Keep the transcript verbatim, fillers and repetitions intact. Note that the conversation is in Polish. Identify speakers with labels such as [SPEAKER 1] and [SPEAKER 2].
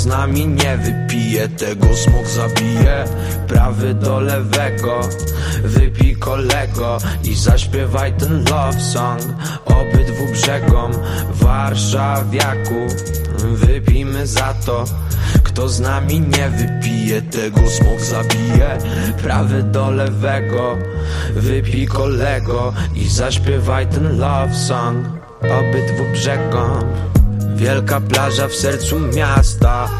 [SPEAKER 1] Z nami nie wypije, tego smok zabije. Prawy do lewego, wypij kolego i zaśpiewaj ten love song obydwu brzegom warszawiaku. Wypijmy za to, kto z nami nie wypije, tego smok zabije. Prawy do lewego, wypij kolego i zaśpiewaj ten love song obydwu brzegom. Wielka plaża w sercu miasta,